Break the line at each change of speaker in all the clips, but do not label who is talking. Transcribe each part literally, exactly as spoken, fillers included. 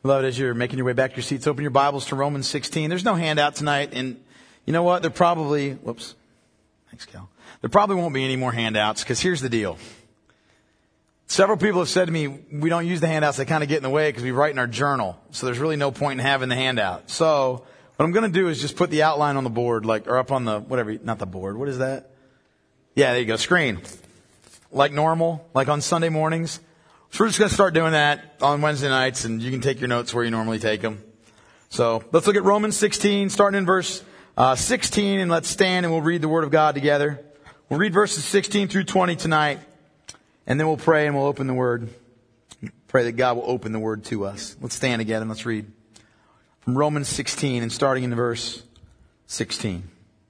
Beloved, as you're making your way back to your seats, open your Bibles to Romans sixteen. There's no handout tonight, and you know what? There probably, whoops, thanks, Cal. There probably won't be any more handouts, because here's the deal. Several people have said to me, we don't use the handouts, they kind of get in the way because we write in our journal. So there's really no point in having the handout. So what I'm going to do is just put the outline on the board, like, or up on the, whatever, not the board, what is that? Yeah, there you go, screen. Like normal, like on Sunday mornings. So we're just going to start doing that on Wednesday nights, and you can take your notes where you normally take them. So let's look at Romans sixteen, starting in verse uh, sixteen, and let's stand and we'll read the Word of God together. We'll read verses sixteen through twenty tonight, and then we'll pray and we'll open the Word. Pray that God will open the Word to us. Let's stand together and let's read from Romans sixteen, and starting in verse sixteen.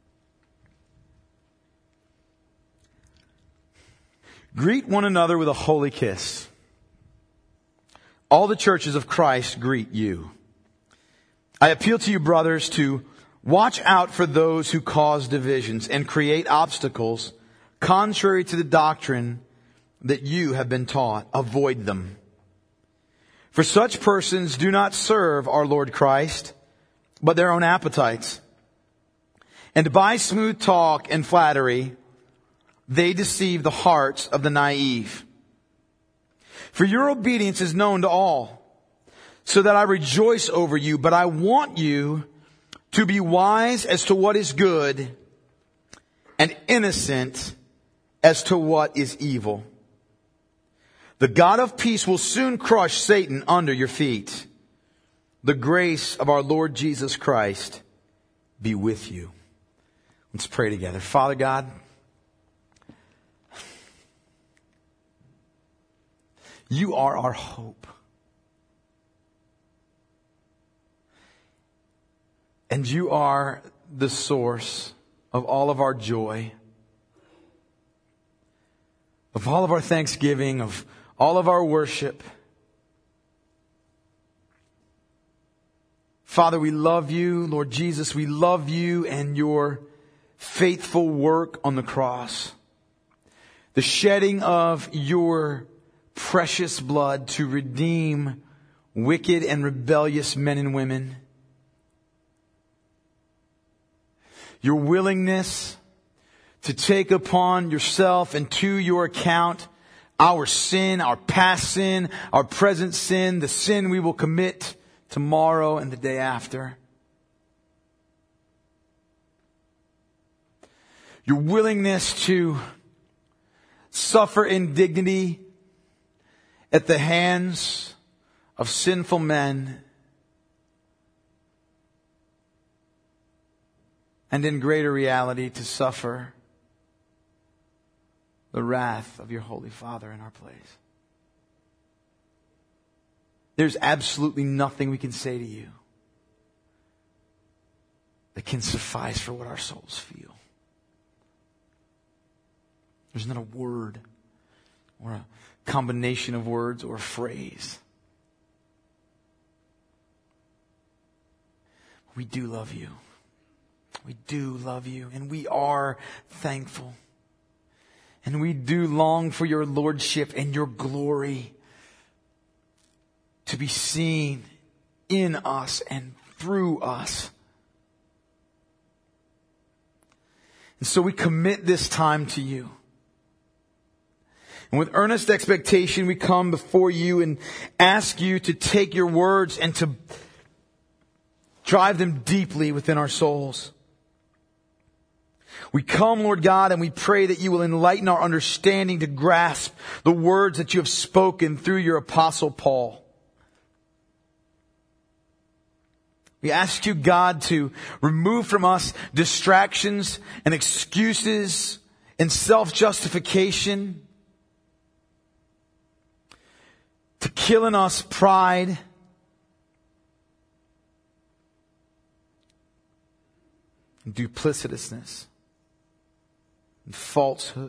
Greet one another with a holy kiss. All the churches of Christ greet you. I appeal to you, brothers, to watch out for those who cause divisions and create obstacles contrary to the doctrine that you have been taught. Avoid them. For such persons do not serve our Lord Christ, but their own appetites. And by smooth talk and flattery, they deceive the hearts of the naive. For your obedience is known to all, so that I rejoice over you, but I want you to be wise as to what is good and innocent as to what is evil. The God of peace will soon crush Satan under your feet. The grace of our Lord Jesus Christ be with you. Let's pray together. Father God, you are our hope. And you are the source of all of our joy, of all of our thanksgiving, of all of our worship. Father, we love you. Lord Jesus, we love you and your faithful work on the cross. The shedding of your precious blood to redeem wicked and rebellious men and women. Your willingness to take upon yourself and to your account our sin, our past sin, our present sin, the sin we will commit tomorrow and the day after. Your willingness to suffer indignity at the hands of sinful men, and in greater reality to suffer the wrath of your Holy Father in our place. There's absolutely nothing we can say to you that can suffice for what our souls feel. There's not a word or a combination of words or a phrase. We do love you. We do love you, and we are thankful. And we do long for your lordship and your glory to be seen in us and through us. And so we commit this time to you. And with earnest expectation, we come before you and ask you to take your words and to drive them deeply within our souls. We come, Lord God, and we pray that you will enlighten our understanding to grasp the words that you have spoken through your apostle Paul. We ask you, God, to remove from us distractions and excuses and self-justification, to kill in us pride, and duplicitousness, and falsehood.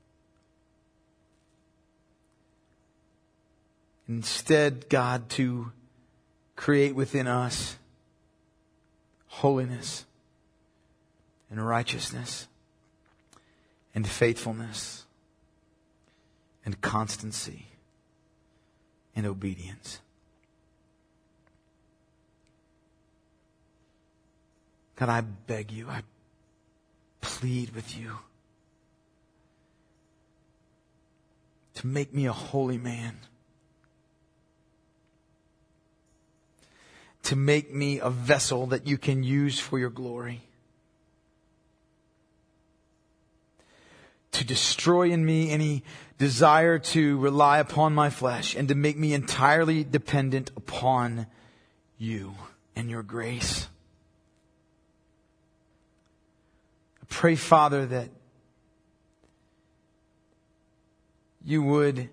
Instead, God, to create within us holiness and righteousness and faithfulness and constancy and obedience. God, I beg you, I plead with you to make me a holy man. To make me a vessel that you can use for your glory. To destroy in me any desire to rely upon my flesh and to make me entirely dependent upon you and your grace. I pray, Father, that you would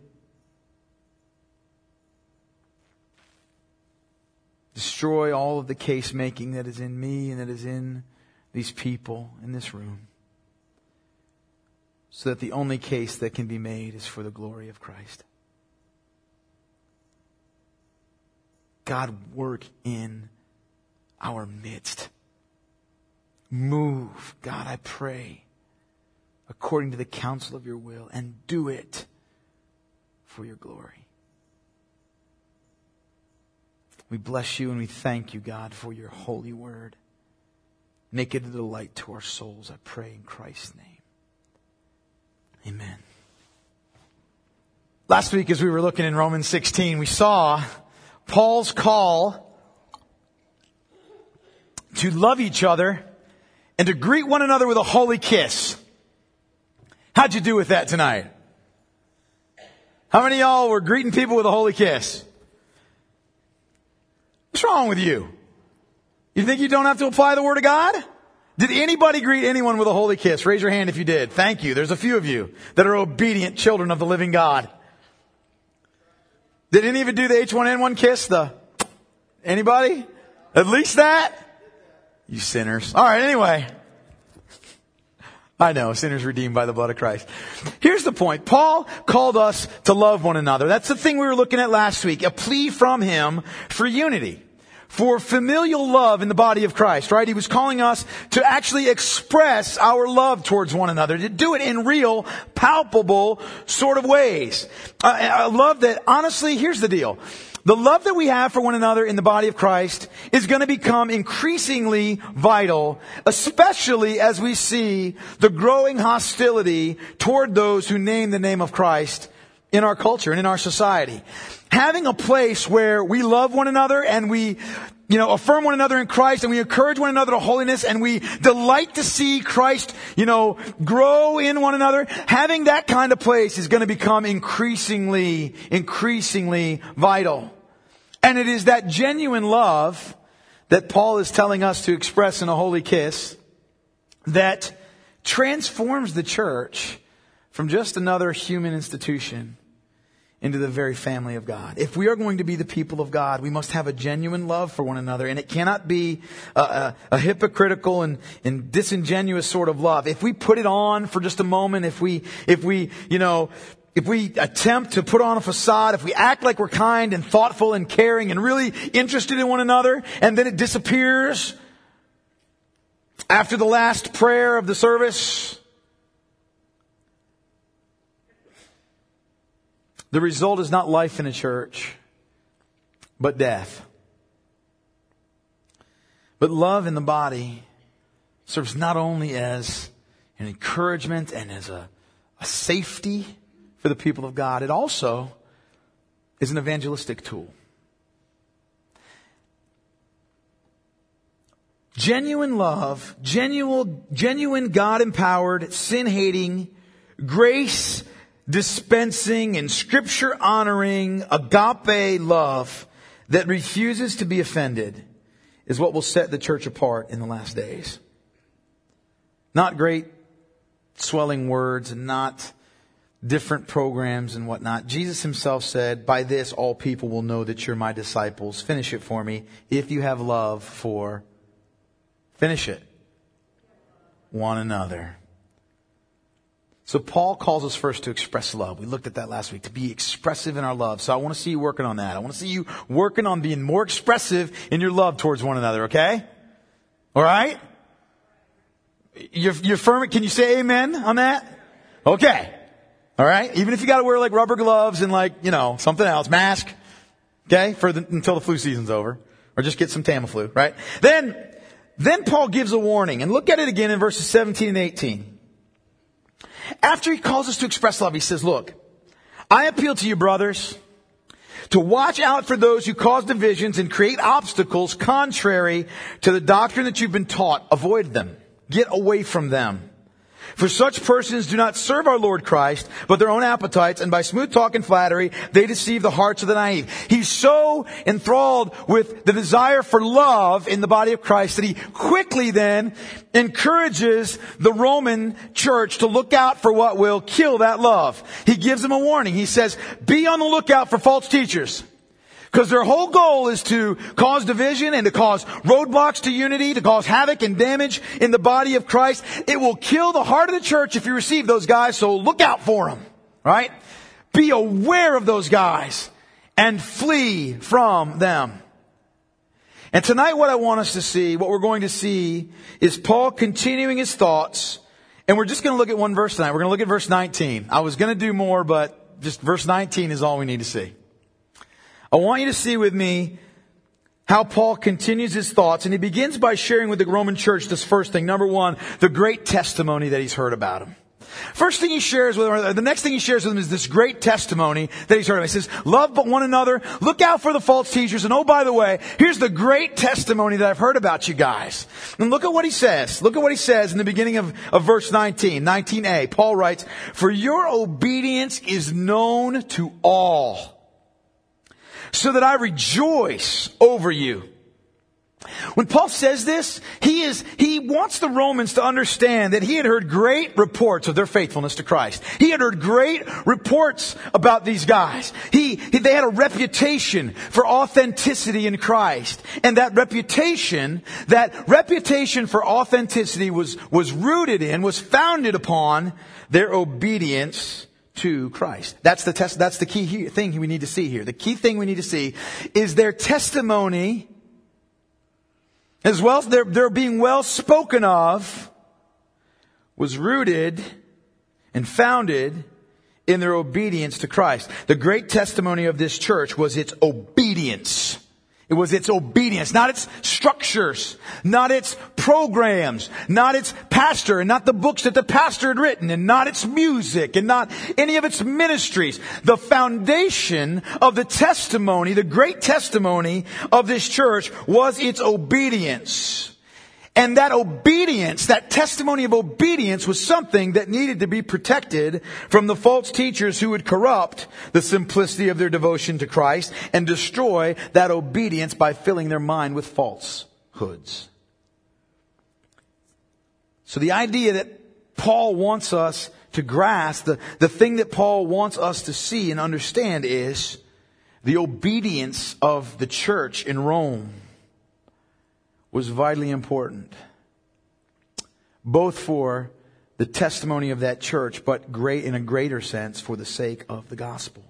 destroy all of the case making that is in me and that is in these people in this room, so that the only case that can be made is for the glory of Christ. God, work in our midst. Move, God, I pray, according to the counsel of your will, and do it for your glory. We bless you and we thank you, God, for your holy word. Make it a delight to our souls, I pray in Christ's name. Amen. Last week, as we were looking in Romans sixteen, we saw Paul's call to love each other and to greet one another with a holy kiss. How'd you do with that tonight? How many of y'all were greeting people with a holy kiss? What's wrong with you? You think you don't have to apply the Word of God? Did anybody greet anyone with a holy kiss? Raise your hand if you did. Thank you. There's a few of you that are obedient children of the living God. Did any of you do the H one N one kiss? The anybody? At least that? You sinners. All right, anyway. I know, sinners redeemed by the blood of Christ. Here's the point. Paul called us to love one another. That's the thing we were looking at last week. A plea from him for unity. For familial love in the body of Christ, right? He was calling us to actually express our love towards one another. To do it in real, palpable sort of ways. A love that, honestly, here's the deal. The love that we have for one another in the body of Christ is going to become increasingly vital, especially as we see the growing hostility toward those who name the name of Christ in our culture and in our society. Having a place where we love one another and we, you know, affirm one another in Christ and we encourage one another to holiness and we delight to see Christ, you know, grow in one another. Having that kind of place is going to become increasingly, increasingly vital. And it is that genuine love that Paul is telling us to express in a holy kiss that transforms the church from just another human institution into the very family of God. If we are going to be the people of God, we must have a genuine love for one another, and it cannot be a, a, a hypocritical and, and disingenuous sort of love. If we put it on for just a moment, if we, if we, you know, if we attempt to put on a facade, if we act like we're kind and thoughtful and caring and really interested in one another, and then it disappears after the last prayer of the service, the result is not life in a church, but death. But love in the body serves not only as an encouragement and as a, a safety for the people of God, it also is an evangelistic tool. Genuine love, genuine, genuine God-empowered, sin-hating, grace dispensing and scripture honoring agape love that refuses to be offended is what will set the church apart in the last days. Not great swelling words and not different programs and whatnot. Jesus himself said, by this all people will know that you're my disciples. Finish it for me. If you have love for, finish it, one another. So Paul calls us first to express love. We looked at that last week, to be expressive in our love. So I want to see you working on that. I want to see you working on being more expressive in your love towards one another, okay? All right? You're, you're firm. Can you say amen on that? Okay. All right? Even if you got to wear like rubber gloves and like, you know, something else, mask, okay, for the, until the flu season's over. Or just get some Tamiflu, right? Then, then Paul gives a warning. And look at it again in verses seventeen and eighteen. After he calls us to express love, he says, look, I appeal to you, brothers, to watch out for those who cause divisions and create obstacles contrary to the doctrine that you've been taught. Avoid them. Get away from them. For such persons do not serve our Lord Christ, but their own appetites, and by smooth talk and flattery, they deceive the hearts of the naive. He's so enthralled with the desire for love in the body of Christ that he quickly then encourages the Roman church to look out for what will kill that love. He gives them a warning. He says, be on the lookout for false teachers. Because their whole goal is to cause division and to cause roadblocks to unity, to cause havoc and damage in the body of Christ. It will kill the heart of the church if you receive those guys, so look out for them, right? Be aware of those guys and flee from them. And tonight what I want us to see, what we're going to see, is Paul continuing his thoughts. And we're just going to look at one verse tonight. We're going to look at verse nineteen. I was going to do more, but just verse nineteen is all we need to see. I want you to see with me how Paul continues his thoughts, and he begins by sharing with the Roman church this first thing. Number one, the great testimony that he's heard about him. First thing he shares with them, or the next thing he shares with them is this great testimony that he's heard of. He says, love but one another, look out for the false teachers, and oh, by the way, here's the great testimony that I've heard about you guys. And look at what he says. Look at what he says in the beginning of, of verse nineteen, nineteen a. Paul writes, for your obedience is known to all, so that I rejoice over you. When Paul says this, he is, he wants the Romans to understand that he had heard great reports of their faithfulness to Christ. He had heard great reports about these guys. He, he they had a reputation for authenticity in Christ. And that reputation, that reputation for authenticity was, was rooted in, was founded upon their obedience to Christ. That's the test. That's the key here, thing we need to see here. The key thing we need to see is their testimony, as well as their, their being well spoken of, was rooted and founded in their obedience to Christ. The great testimony of this church was its obedience. It was its obedience, not its structures, not its programs, not its pastor, and not the books that the pastor had written, and not its music, and not any of its ministries. The foundation of the testimony, the great testimony of this church was its obedience. And that obedience, that testimony of obedience, was something that needed to be protected from the false teachers who would corrupt the simplicity of their devotion to Christ and destroy that obedience by filling their mind with falsehoods. So the idea that Paul wants us to grasp, the, the thing that Paul wants us to see and understand is the obedience of the church in Rome was vitally important, both for the testimony of that church, but great in a greater sense for the sake of the gospel.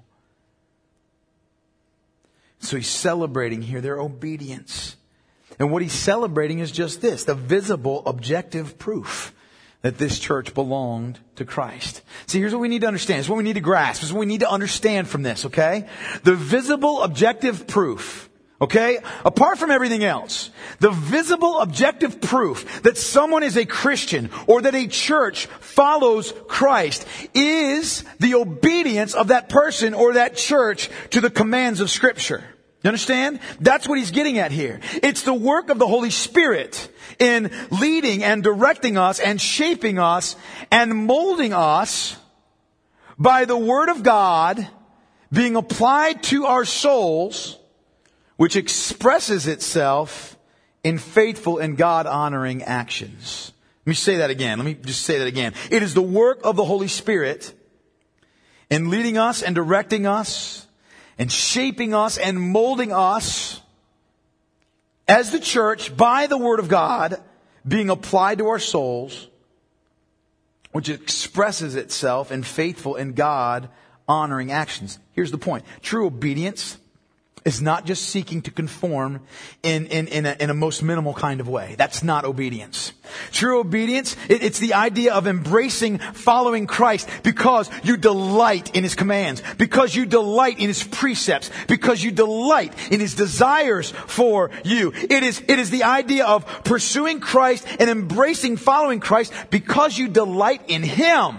So he's celebrating here their obedience. And what he's celebrating is just this, the visible, objective proof that this church belonged to Christ. See, here's what we need to understand. It's what we need to grasp. It's what we need to understand from this, okay? The visible, objective proof, okay? Apart from everything else, the visible objective proof that someone is a Christian or that a church follows Christ is the obedience of that person or that church to the commands of Scripture. You understand? That's what he's getting at here. It's the work of the Holy Spirit in leading and directing us and shaping us and molding us by the Word of God being applied to our souls, which expresses itself in faithful and God-honoring actions. Let me say that again. Let me just say that again. It is the work of the Holy Spirit in leading us and directing us and shaping us and molding us as the church by the Word of God being applied to our souls, which expresses itself in faithful and God-honoring actions. Here's the point. True obedience is not just seeking to conform in, in, in, a, in a most minimal kind of way. That's not obedience. True obedience, it, it's the idea of embracing following Christ because you delight in His commands, because you delight in His precepts, because you delight in His desires for you. It is, it is the idea of pursuing Christ and embracing following Christ because you delight in Him.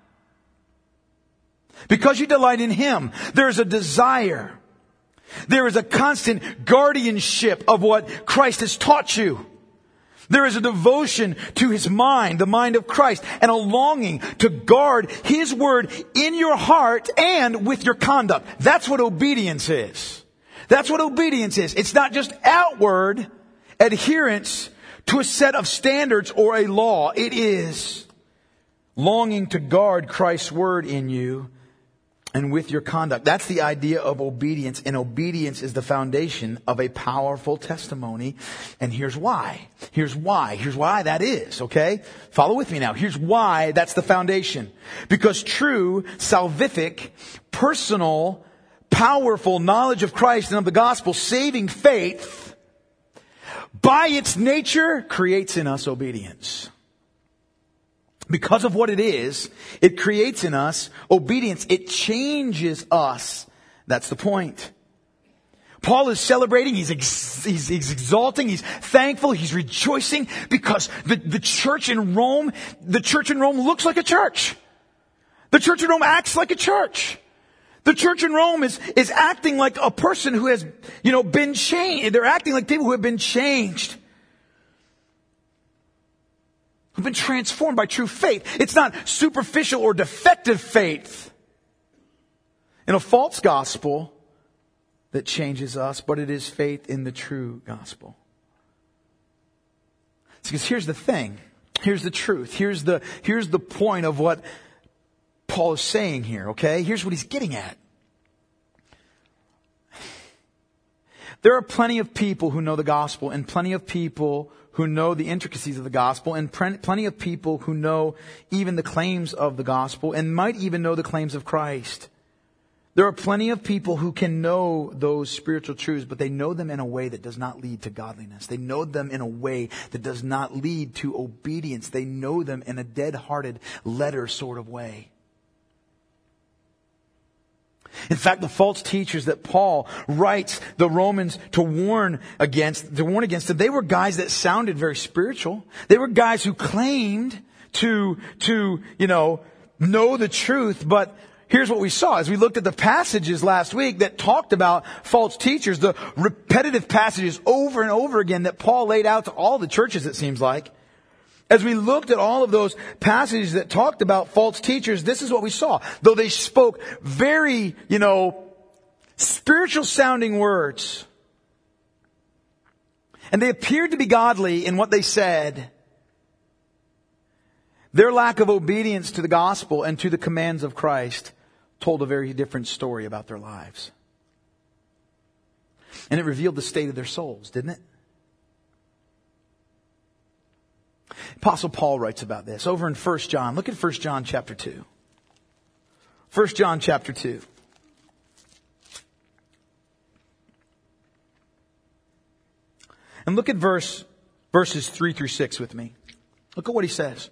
Because you delight in Him, there is a desire. There is a constant guardianship of what Christ has taught you. There is a devotion to His mind, the mind of Christ, and a longing to guard His word in your heart and with your conduct. That's what obedience is. That's what obedience is. It's not just outward adherence to a set of standards or a law. It is longing to guard Christ's word in you and with your conduct. That's the idea of obedience, and obedience is the foundation of a powerful testimony. And here's why. Here's why. Here's why that is, okay? Follow with me now. Here's why that's the foundation. Because true, salvific, personal, powerful knowledge of Christ and of the gospel, saving faith, by its nature, creates in us obedience. Because of what it is, it creates in us obedience. It changes us. That's the point. Paul is celebrating. He's, ex- he's, he's exalting. He's thankful. He's rejoicing because the, the church in Rome, the church in Rome looks like a church. The church in Rome acts like a church. The church in Rome is, is acting like a person who has, you know, been changed. They're acting like people who have been changed. Who've been transformed by true faith. It's not superficial or defective faith in a false gospel that changes us, but it is faith in the true gospel. Because here's the thing. Here's the truth. Here's the, here's the point of what Paul is saying here, okay? Here's what he's getting at. There are plenty of people who know the gospel and plenty of people who know the intricacies of the gospel and plenty of people who know even the claims of the gospel and might even know the claims of Christ. There are plenty of people who can know those spiritual truths, but they know them in a way that does not lead to godliness. They know them in a way that does not lead to obedience. They know them in a dead-hearted letter sort of way. In fact, the false teachers that Paul writes the Romans to warn against, to warn against them, they were guys that sounded very spiritual. They were guys who claimed to, to, you know, know the truth. But here's what we saw as we looked at the passages last week that talked about false teachers, the repetitive passages over and over again that Paul laid out to all the churches, it seems like. As we looked at all of those passages that talked about false teachers, this is what we saw. Though they spoke very, you know, spiritual sounding words, and they appeared to be godly in what they said, their lack of obedience to the gospel and to the commands of Christ told a very different story about their lives. And it revealed the state of their souls, didn't it? Apostle Paul writes about this over in First John. Look at First John chapter two. First John chapter two. And look at verse verses three through six with me. Look at what he says.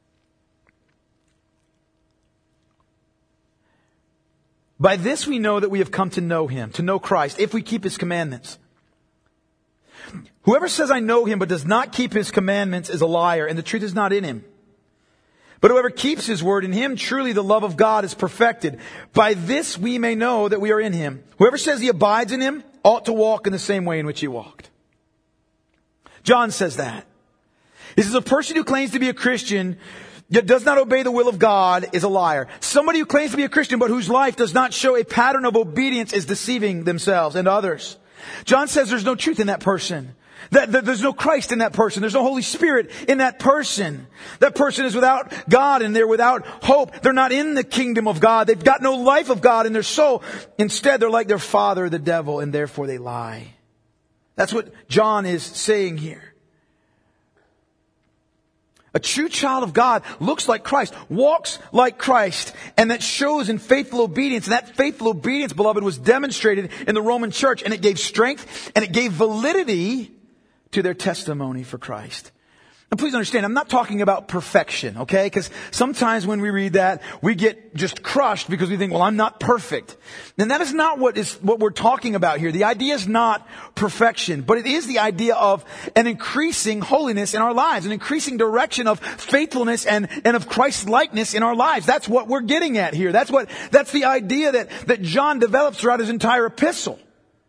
By this we know that we have come to know Him, to know Christ, if we keep His commandments. Whoever says I know Him but does not keep His commandments is a liar, and the truth is not in him. But whoever keeps His word, in him truly the love of God is perfected. By this we may know that we are in Him. Whoever says he abides in Him ought to walk in the same way in which He walked. John says that. He says a person who claims to be a Christian yet does not obey the will of God is a liar. Somebody who claims to be a Christian but whose life does not show a pattern of obedience is deceiving themselves and others. John says there's no truth in that person. That, that there's no Christ in that person. There's no Holy Spirit in that person. That person is without God and they're without hope. They're not in the kingdom of God. They've got no life of God in their soul. Instead, they're like their father, the devil, and therefore they lie. That's what John is saying here. A true child of God looks like Christ, walks like Christ, and that shows in faithful obedience. And that faithful obedience, beloved, was demonstrated in the Roman church, and it gave strength and it gave validity to their testimony for Christ. And please understand, I'm not talking about perfection, okay? Because sometimes when we read that, we get just crushed because we think, well, I'm not perfect. And that is not what is what we're talking about here. The idea is not perfection, but it is the idea of an increasing holiness in our lives, an increasing direction of faithfulness and, and of Christ's likeness in our lives. That's what we're getting at here. That's what, that's the idea that, that John develops throughout his entire epistle.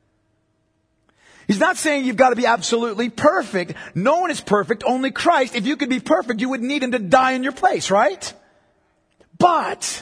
He's not saying you've got to be absolutely perfect. No one is perfect, only Christ. If you could be perfect, you wouldn't need him to die in your place, right? But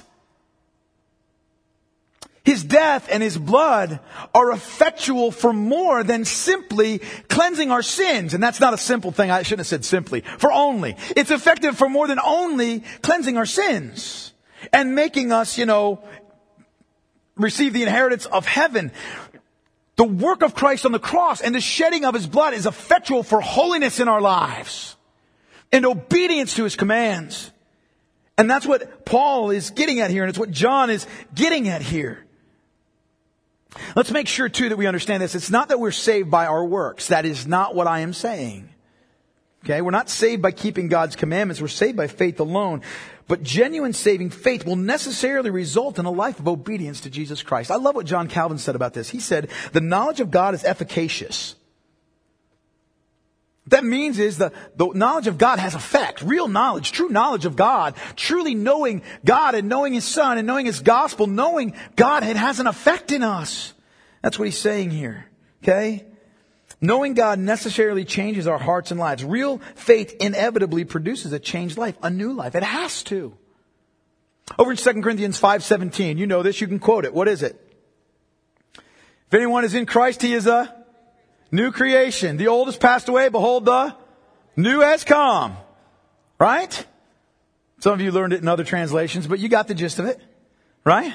his death and his blood are effectual for more than simply cleansing our sins. And that's not a simple thing. I shouldn't have said simply. For only. It's effective for more than only cleansing our sins and making us, you know, receive the inheritance of heaven. The work of Christ on the cross and the shedding of his blood is effectual for holiness in our lives and obedience to his commands. And that's what Paul is getting at here, and it's what John is getting at here. Let's make sure, too, that we understand this. It's not that we're saved by our works. That is not what I am saying. Okay? We're not saved by keeping God's commandments. We're saved by faith alone. But genuine saving faith will necessarily result in a life of obedience to Jesus Christ. I love what John Calvin said about this. He said, the knowledge of God is efficacious. What that means is the, the knowledge of God has effect. Real knowledge, true knowledge of God, truly knowing God and knowing his Son and knowing his gospel, knowing God, it has an effect in us. That's what he's saying here. Okay? Knowing God necessarily changes our hearts and lives. Real faith inevitably produces a changed life, a new life. It has to. Over in Second Corinthians five seventeen, you know this, you can quote it. What is it? If anyone is in Christ, he is a new creation. The old has passed away, behold, the new has come. Right? Some of you learned it in other translations, but you got the gist of it. Right?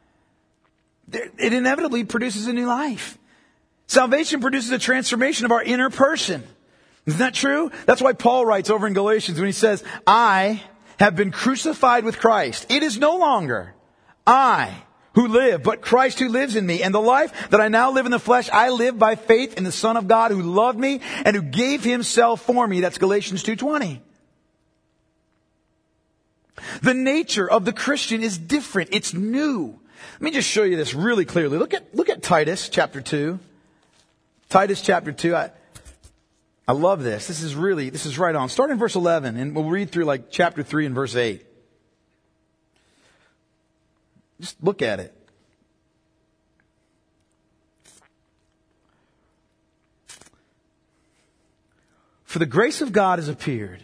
It inevitably produces a new life. Salvation produces a transformation of our inner person. Isn't that true? That's why Paul writes over in Galatians when he says, I have been crucified with Christ. It is no longer I who live, but Christ who lives in me. And the life that I now live in the flesh, I live by faith in the Son of God who loved me and who gave himself for me. That's Galatians two twenty. The nature of the Christian is different. It's new. Let me just show you this really clearly. Look at, look at Titus chapter two. Titus chapter two. I, I love this. This is really, this is right on. Start in verse eleven and we'll read through like chapter three and verse eight. Just look at it. For the grace of God has appeared,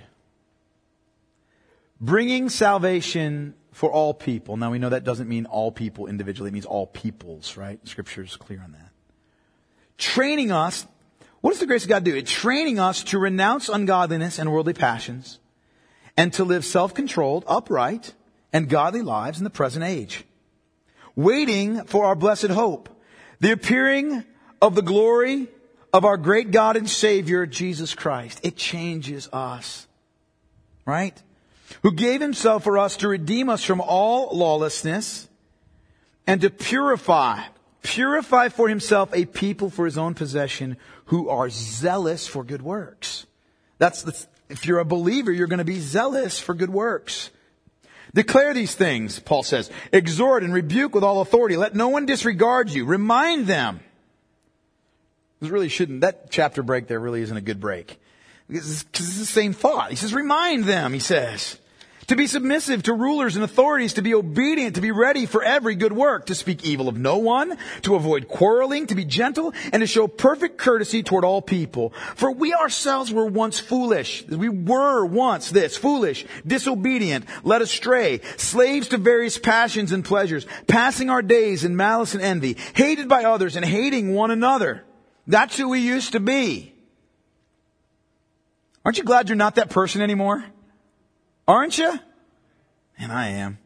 bringing salvation for all people. Now we know that doesn't mean all people individually. It means all peoples, right? Scripture is clear on that. Training us, what does the grace of God do? It's training us to renounce ungodliness and worldly passions and to live self-controlled, upright, and godly lives in the present age, waiting for our blessed hope, the appearing of the glory of our great God and Savior, Jesus Christ. It changes us, right? Who gave himself for us to redeem us from all lawlessness and to purify Purify for himself a people for his own possession who are zealous for good works. That's the, if you're a believer, you're going to be zealous for good works. Declare these things, Paul says. Exhort and rebuke with all authority. Let no one disregard you. Remind them. This really shouldn't, that chapter break there really isn't a good break. Because it's the same thought. He says, remind them, he says. To be submissive to rulers and authorities, to be obedient, to be ready for every good work, to speak evil of no one, to avoid quarreling, to be gentle, and to show perfect courtesy toward all people. For we ourselves were once foolish. We were once this, foolish, disobedient, led astray, slaves to various passions and pleasures, passing our days in malice and envy, hated by others and hating one another. That's who we used to be. Aren't you glad you're not that person anymore? Aren't you? And I am.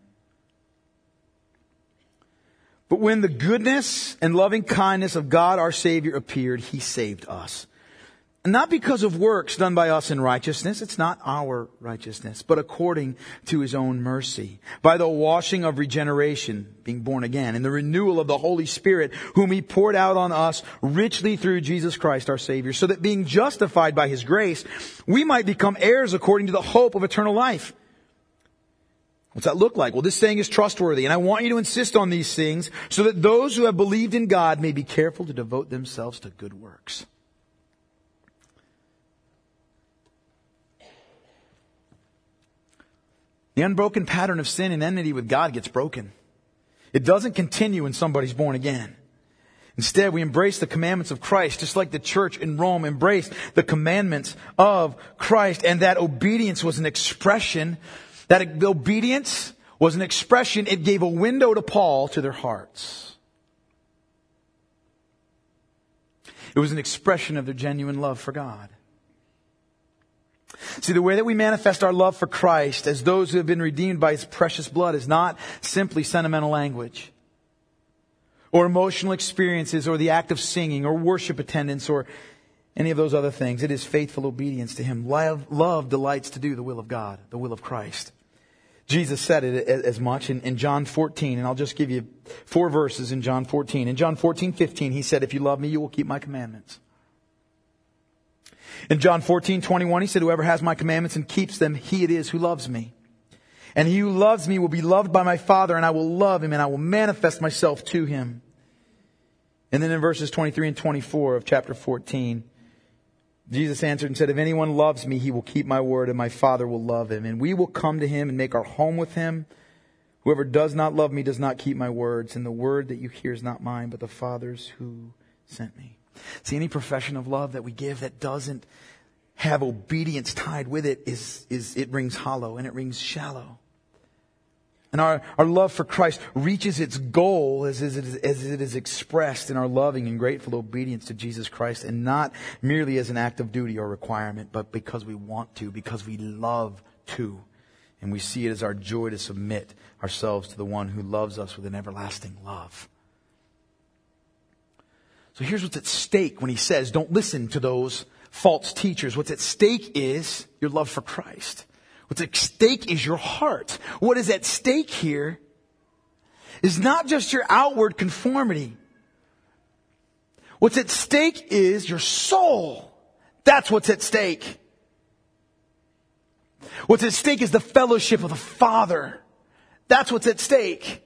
But when the goodness and loving kindness of God our Savior appeared, he saved us. Not because of works done by us in righteousness. It's not our righteousness, but according to His own mercy. By the washing of regeneration, being born again, and the renewal of the Holy Spirit, whom He poured out on us richly through Jesus Christ our Savior, so that being justified by His grace, we might become heirs according to the hope of eternal life. What's that look like? Well, this saying is trustworthy, and I want you to insist on these things so that those who have believed in God may be careful to devote themselves to good works. The unbroken pattern of sin and enmity with God gets broken. It doesn't continue when somebody's born again. Instead, we embrace the commandments of Christ, just like the church in Rome embraced the commandments of Christ. And that obedience was an expression, that obedience was an expression, it gave a window to Paul to their hearts. It was an expression of their genuine love for God. See, the way that we manifest our love for Christ as those who have been redeemed by His precious blood is not simply sentimental language or emotional experiences or the act of singing or worship attendance or any of those other things. It is faithful obedience to Him. Love, love delights to do the will of God, the will of Christ. Jesus said it as much in, in John fourteen, and I'll just give you four verses in John fourteen. In John fourteen fifteen, He said, "If you love me, you will keep my commandments." In John fourteen twenty-one, He said, "Whoever has my commandments and keeps them, he it is who loves me. And he who loves me will be loved by my Father, and I will love him, and I will manifest myself to him." And then in verses twenty-three and twenty-four of chapter fourteen, Jesus answered and said, "If anyone loves me, he will keep my word, and my Father will love him. And we will come to him and make our home with him. Whoever does not love me does not keep my words, and the word that you hear is not mine, but the Father's who sent me." See, any profession of love that we give that doesn't have obedience tied with it is, is it rings hollow and it rings shallow. And our, our love for Christ reaches its goal as, as, it is, as it is expressed in our loving and grateful obedience to Jesus Christ, and not merely as an act of duty or requirement, but because we want to, because we love to. And we see it as our joy to submit ourselves to the one who loves us with an everlasting love. So here's what's at stake when He says, don't listen to those false teachers. What's at stake is your love for Christ. What's at stake is your heart. What is at stake here is not just your outward conformity. What's at stake is your soul. That's what's at stake. What's at stake is the fellowship of the Father. That's what's at stake.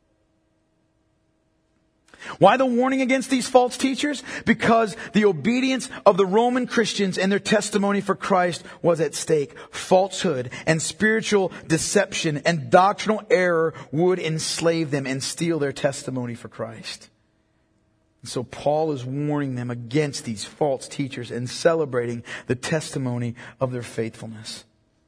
Why the warning against these false teachers? Because the obedience of the Roman Christians and their testimony for Christ was at stake. Falsehood and spiritual deception and doctrinal error would enslave them and steal their testimony for Christ. And so Paul is warning them against these false teachers and celebrating the testimony of their faithfulness.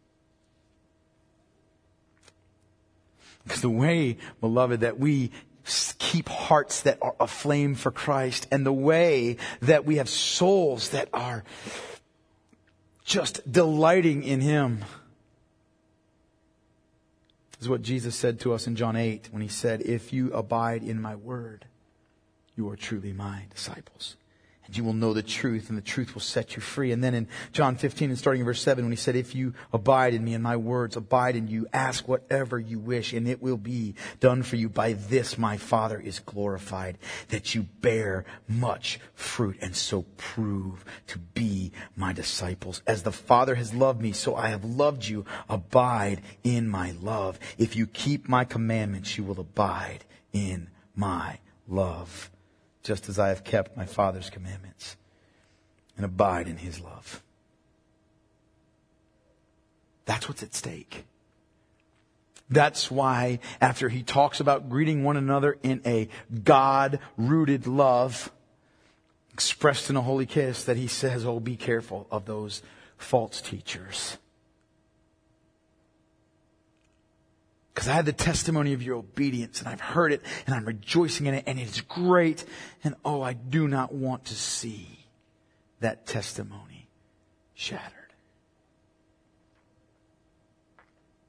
Because the way, beloved, that we keep hearts that are aflame for Christ, and the way that we have souls that are just delighting in Him, is what Jesus said to us in John eight when He said, "If you abide in my word, you are truly my disciples. And you will know the truth, and the truth will set you free." And then in John fifteen, and starting in verse seven, when He said, "If you abide in me and my words abide in you, ask whatever you wish, and it will be done for you. By this my Father is glorified, that you bear much fruit, and so prove to be my disciples. As the Father has loved me, so I have loved you. Abide in my love. If you keep my commandments, you will abide in my love, just as I have kept my Father's commandments and abide in His love." That's what's at stake. That's why after he talks about greeting one another in a God-rooted love expressed in a holy kiss, that he says, oh, be careful of those false teachers. Because I had the testimony of your obedience, and I've heard it, and I'm rejoicing in it, and it's great. And oh, I do not want to see that testimony shattered.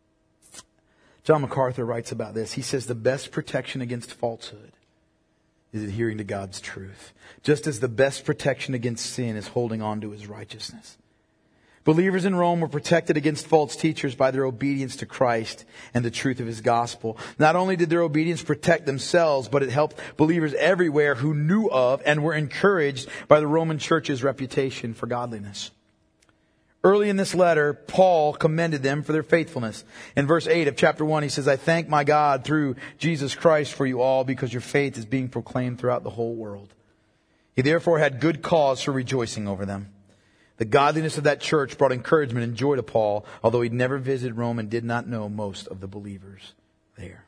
John MacArthur writes about this. He says the best protection against falsehood is adhering to God's truth. Just as the best protection against sin is holding on to His righteousness. Believers in Rome were protected against false teachers by their obedience to Christ and the truth of His gospel. Not only did their obedience protect themselves, but it helped believers everywhere who knew of and were encouraged by the Roman church's reputation for godliness. Early in this letter, Paul commended them for their faithfulness. In verse eight of chapter one, he says, I thank my God through Jesus Christ for you all, because your faith is being proclaimed throughout the whole world. He therefore had good cause for rejoicing over them. The godliness of that church brought encouragement and joy to Paul, although he'd never visited Rome and did not know most of the believers there.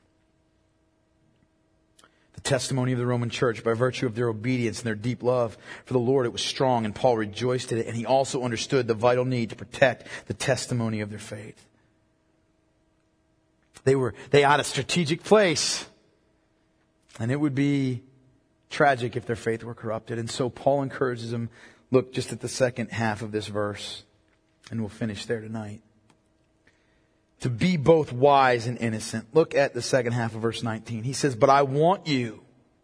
The testimony of the Roman church, by virtue of their obedience and their deep love for the Lord, it was strong, and Paul rejoiced in it, and he also understood the vital need to protect the testimony of their faith. They were, they had a strategic place, and it would be tragic if their faith were corrupted. And so Paul encourages them. Look just at the second half of this verse, and we'll finish there tonight. To be both wise and innocent. Look at the second half of verse nineteen. He says, but I want you,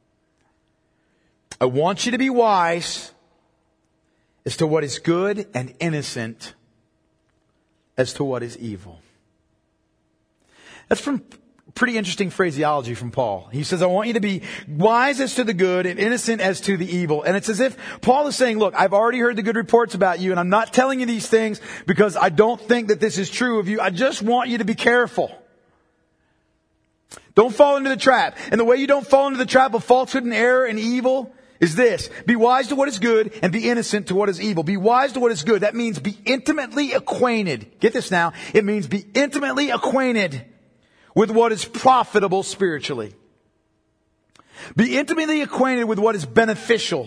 I want you to be wise as to what is good and innocent as to what is evil. That's from pretty interesting phraseology from Paul. He says, I want you to be wise as to the good and innocent as to the evil. And it's as if Paul is saying, look, I've already heard the good reports about you, and I'm not telling you these things because I don't think that this is true of you. I just want you to be careful. Don't fall into the trap. And the way you don't fall into the trap of falsehood and error and evil is this. Be wise to what is good and be innocent to what is evil. Be wise to what is good. That means be intimately acquainted. Get this now. It means be intimately acquainted with what is profitable spiritually. Be intimately acquainted with what is beneficial.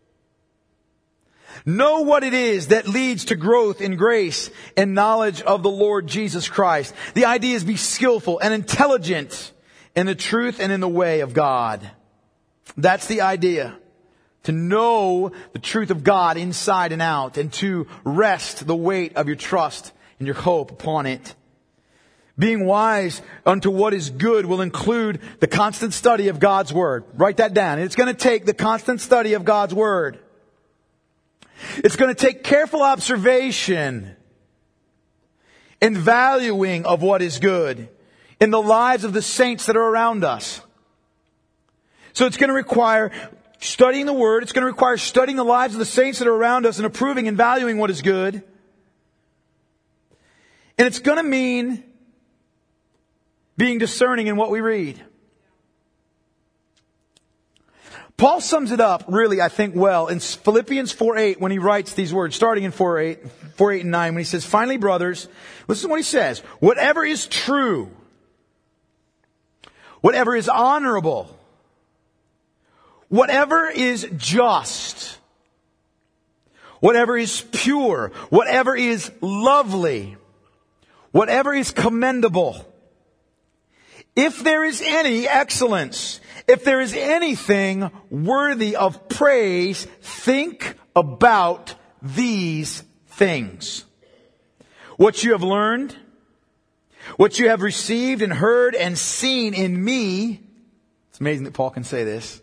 Know what it is that leads to growth in grace and knowledge of the Lord Jesus Christ. The idea is be skillful and intelligent in the truth and in the way of God. That's the idea. To know the truth of God inside and out, and to rest the weight of your trust and your hope upon it. Being wise unto what is good will include the constant study of God's Word. Write that down. It's going to take the constant study of God's Word. It's going to take careful observation and valuing of what is good in the lives of the saints that are around us. So it's going to require studying the Word. It's going to require studying the lives of the saints that are around us and approving and valuing what is good. And it's going to mean being discerning in what we read. Paul sums it up really, I think, well in Philippians four eight when he writes these words, starting in four eight, four eight and nine, when he says, finally, brothers, listen to what he says. Whatever is true, whatever is honorable, whatever is just, whatever is pure, whatever is lovely, whatever is commendable, if there is any excellence, if there is anything worthy of praise, think about these things. What you have learned, what you have received and heard and seen in me. It's amazing that Paul can say this.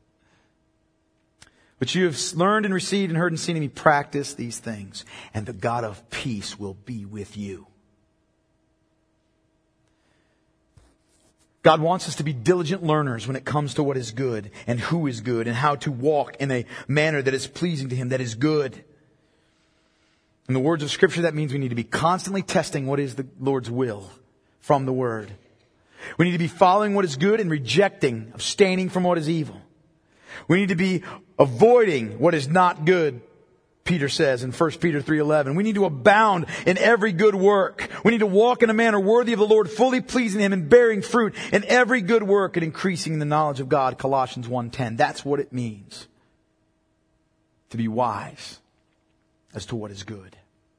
But you have learned and received and heard and seen in me, practice these things, and the God of peace will be with you. God wants us to be diligent learners when it comes to what is good and who is good and how to walk in a manner that is pleasing to Him, that is good. In the words of Scripture, that means we need to be constantly testing what is the Lord's will from the Word. We need to be following what is good and rejecting, abstaining from what is evil. We need to be avoiding what is not good, Peter says in First Peter three eleven. We need to abound in every good work. We need to walk in a manner worthy of the Lord, fully pleasing Him and bearing fruit in every good work and increasing in the knowledge of God, Colossians one ten. That's what it means to be wise as to what is good.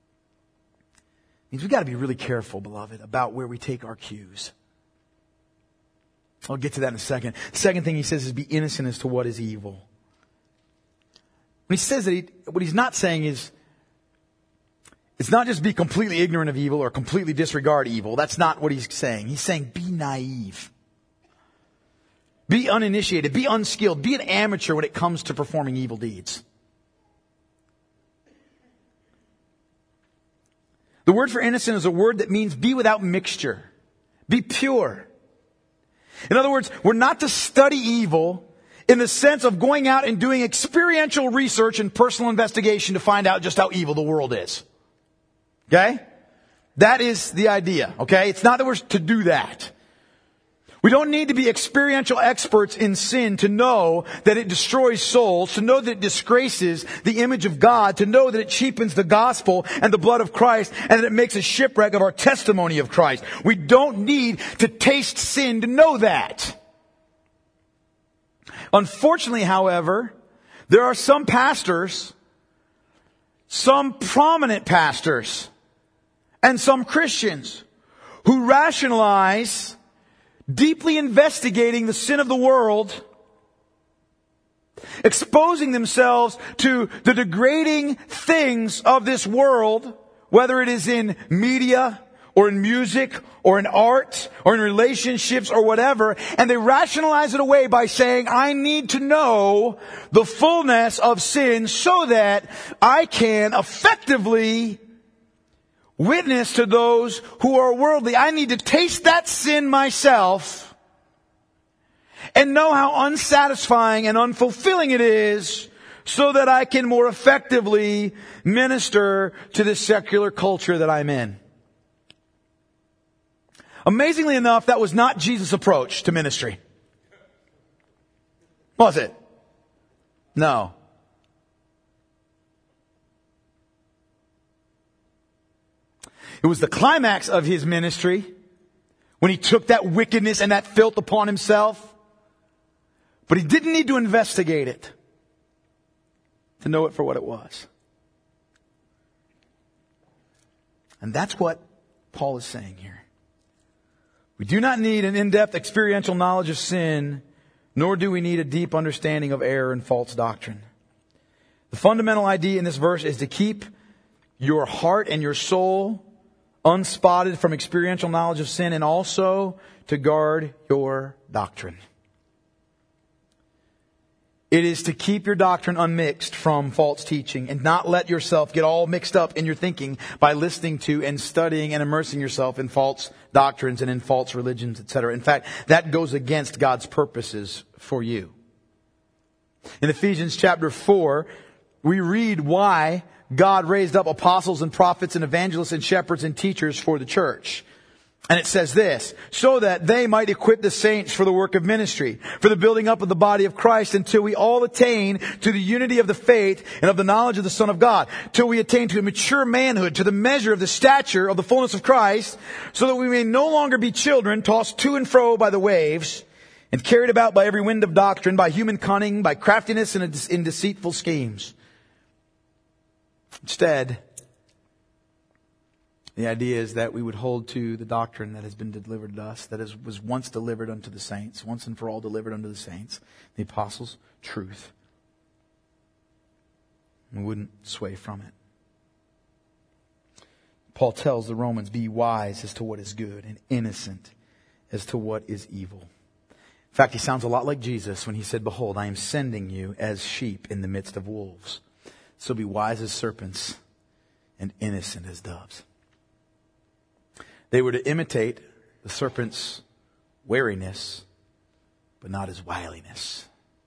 It means we've got to be really careful, beloved, about where we take our cues. I'll get to that in a second. The second thing he says is be innocent as to what is evil. When he says that, he, what he's not saying is, it's not just be completely ignorant of evil or completely disregard evil. That's not what he's saying. He's saying be naive. Be uninitiated. Be unskilled. Be an amateur when it comes to performing evil deeds. The word for innocent is a word that means be without mixture. Be pure. In other words, we're not to study evil in the sense of going out and doing experiential research and personal investigation to find out just how evil the world is. Okay? That is the idea. Okay? It's not that we're to do that. We don't need to be experiential experts in sin to know that it destroys souls, to know that it disgraces the image of God, to know that it cheapens the gospel and the blood of Christ, and that it makes a shipwreck of our testimony of Christ. We don't need to taste sin to know that. Unfortunately, however, there are some pastors, some prominent pastors, and some Christians who rationalize deeply investigating the sin of the world, exposing themselves to the degrading things of this world, whether it is in media or in music or in art or in relationships or whatever, and they rationalize it away by saying, I need to know the fullness of sin so that I can effectively witness to those who are worldly. I need to taste that sin myself and know how unsatisfying and unfulfilling it is so that I can more effectively minister to the secular culture that I'm in. Amazingly enough, that was not Jesus' approach to ministry. Was it? No. It was the climax of his ministry when he took that wickedness and that filth upon himself. But he didn't need to investigate it to know it for what it was. And that's what Paul is saying here. We do not need an in-depth experiential knowledge of sin, nor do we need a deep understanding of error and false doctrine. The fundamental idea in this verse is to keep your heart and your soul unspotted from experiential knowledge of sin, and also to guard your doctrine. It is to keep your doctrine unmixed from false teaching and not let yourself get all mixed up in your thinking by listening to and studying and immersing yourself in false doctrines and in false religions, et cetera. In fact, that goes against God's purposes for you. In Ephesians chapter four, we read why God raised up apostles and prophets and evangelists and shepherds and teachers for the church. And it says this, so that they might equip the saints for the work of ministry, for the building up of the body of Christ, until we all attain to the unity of the faith and of the knowledge of the Son of God, till we attain to mature manhood, to the measure of the stature of the fullness of Christ, so that we may no longer be children, tossed to and fro by the waves, and carried about by every wind of doctrine, by human cunning, by craftiness and in deceitful schemes. Instead, the idea is that we would hold to the doctrine that has been delivered to us, that is, was once delivered unto the saints, once and for all delivered unto the saints, the apostles' truth. We wouldn't sway from it. Paul tells the Romans, be wise as to what is good and innocent as to what is evil. In fact, he sounds a lot like Jesus when he said, behold, I am sending you as sheep in the midst of wolves. So be wise as serpents and innocent as doves. They were to imitate the serpent's wariness, but not his wiliness.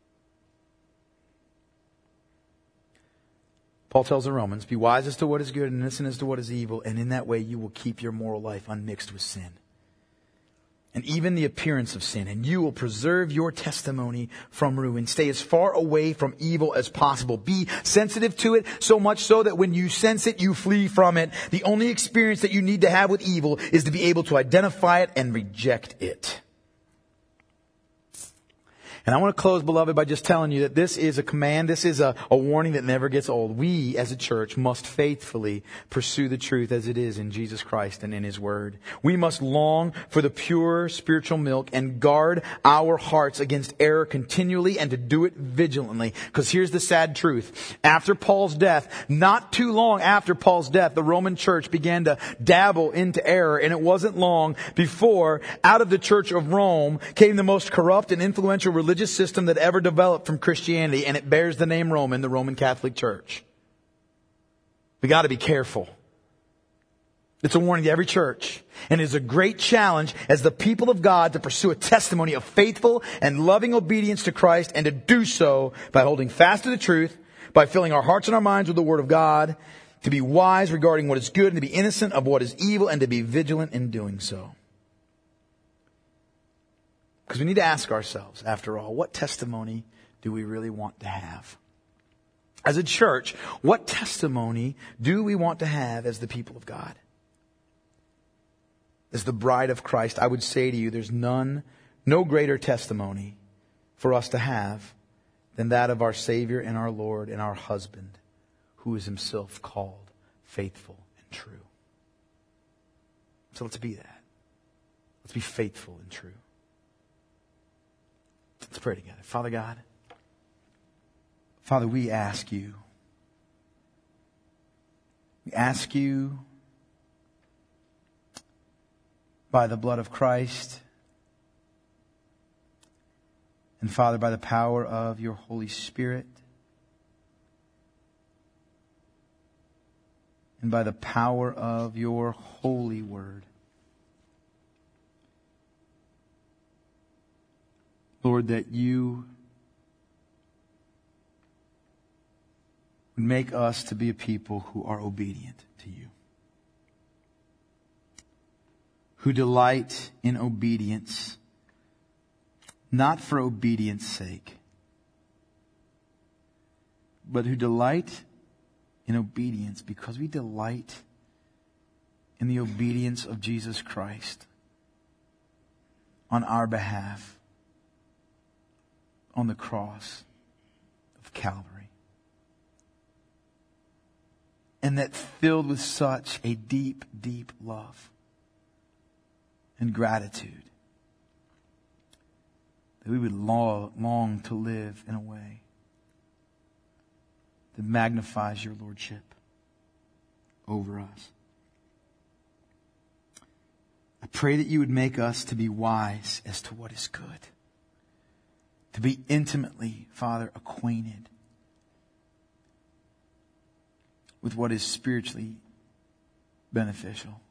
Paul tells the Romans, be wise as to what is good and innocent as to what is evil, and in that way you will keep your moral life unmixed with sin. And even the appearance of sin, and you will preserve your testimony from ruin. Stay as far away from evil as possible. Be sensitive to it, so much so that when you sense it, you flee from it. The only experience that you need to have with evil is to be able to identify it and reject it. And I want to close, beloved, by just telling you that this is a command, this is a, a warning that never gets old. We, as a church, must faithfully pursue the truth as it is in Jesus Christ and in His Word. We must long for the pure spiritual milk and guard our hearts against error continually and to do it vigilantly. Because here's the sad truth. After Paul's death, not too long after Paul's death, the Roman church began to dabble into error. And it wasn't long before out of the Church of Rome came the most corrupt and influential religious system that ever developed from Christianity, and it bears the name Roman, the Roman Catholic Church. We got to be careful. It's a warning to every church, and it is a great challenge as the people of God to pursue a testimony of faithful and loving obedience to Christ, and to do so by holding fast to the truth, by filling our hearts and our minds with the Word of God, to be wise regarding what is good, and to be innocent of what is evil, and to be vigilant in doing so. Because we need to ask ourselves, after all, what testimony do we really want to have? As a church, what testimony do we want to have as the people of God? As the bride of Christ, I would say to you, there's none, no greater testimony for us to have than that of our Savior and our Lord and our husband, who is Himself called faithful and true. So let's be that. Let's be faithful and true. Let's pray together. Father God, Father, we ask you, we ask you by the blood of Christ, and Father, by the power of your Holy Spirit, and by the power of your holy word, Lord, that you would make us to be a people who are obedient to you, who delight in obedience, not for obedience sake, but who delight in obedience because we delight in the obedience of Jesus Christ on our behalf on the cross of Calvary. And that filled with such a deep, deep love and gratitude that we would long, long to live in a way that magnifies your lordship over us. I pray that you would make us to be wise as to what is good. To be intimately, Father, acquainted with what is spiritually beneficial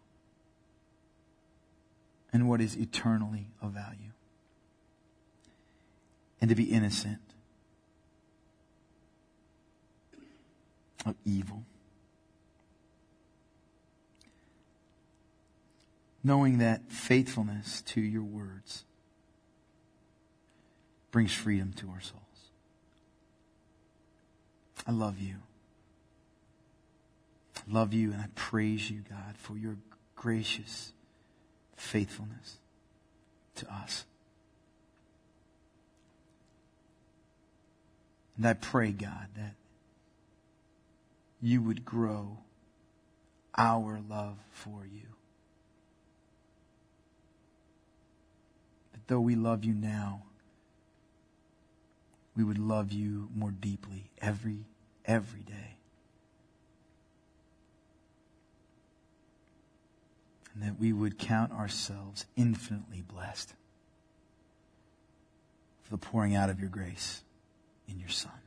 and what is eternally of value. And to be innocent of evil. Knowing that faithfulness to your words brings freedom to our souls. I love you. I love you, and I praise you, God, for your gracious faithfulness to us. And I pray, God, that you would grow our love for you. That though we love you now, we would love you more deeply every, every day. And that we would count ourselves infinitely blessed for the pouring out of your grace in your Son.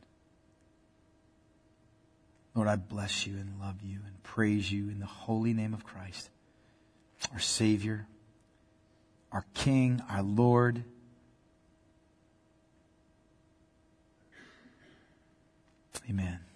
Lord, I bless you and love you and praise you in the holy name of Christ, our Savior, our King, our Lord. Amen.